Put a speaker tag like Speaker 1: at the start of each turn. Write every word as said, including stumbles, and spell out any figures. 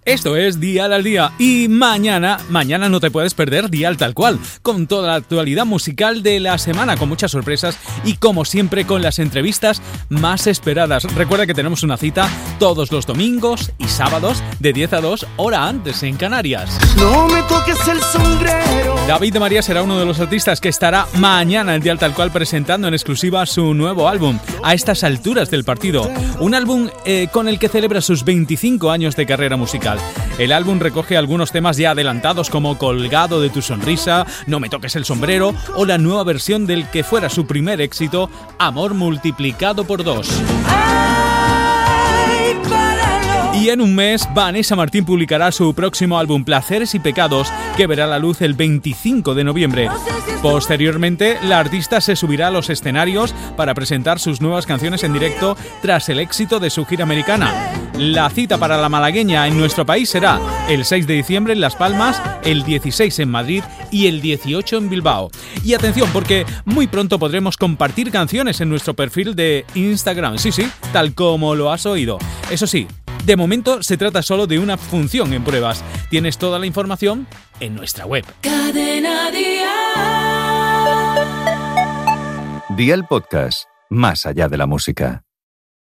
Speaker 1: Esto es Dial al Día y mañana, mañana no te puedes perder Dial Tal Cual, con toda la actualidad musical de la semana, con muchas sorpresas y como siempre con las entrevistas más esperadas. Recuerda que tenemos una cita todos los domingos y sábados de diez a dos, hora antes en Canarias.
Speaker 2: No me toques el sombrero.
Speaker 1: David de María será uno de los artistas que estará mañana en Dial Tal Cual presentando en exclusiva su nuevo álbum, A estas alturas del partido. Un álbum eh, con el que celebra sus veinticinco años de carrera musical. El álbum recoge algunos temas ya adelantados como Colgado de tu sonrisa, No me toques el sombrero o la nueva versión del que fuera su primer éxito, Amor multiplicado por dos. Y en un mes, Vanessa Martín publicará su próximo álbum Placeres y Pecados, que verá la luz el veinticinco de noviembre. Posteriormente, la artista se subirá a los escenarios para presentar sus nuevas canciones en directo tras el éxito de su gira americana. La cita para la malagueña en nuestro país será el seis de diciembre en Las Palmas, el dieciséis en Madrid y el dieciocho en Bilbao. Y atención, porque muy pronto podremos compartir canciones en nuestro perfil de Instagram. Sí, sí, tal como lo has oído. Eso sí, de momento se trata solo de una función en pruebas. Tienes toda la información en nuestra web.
Speaker 3: Cadena Dial.
Speaker 4: Dial Podcast, más allá de la música.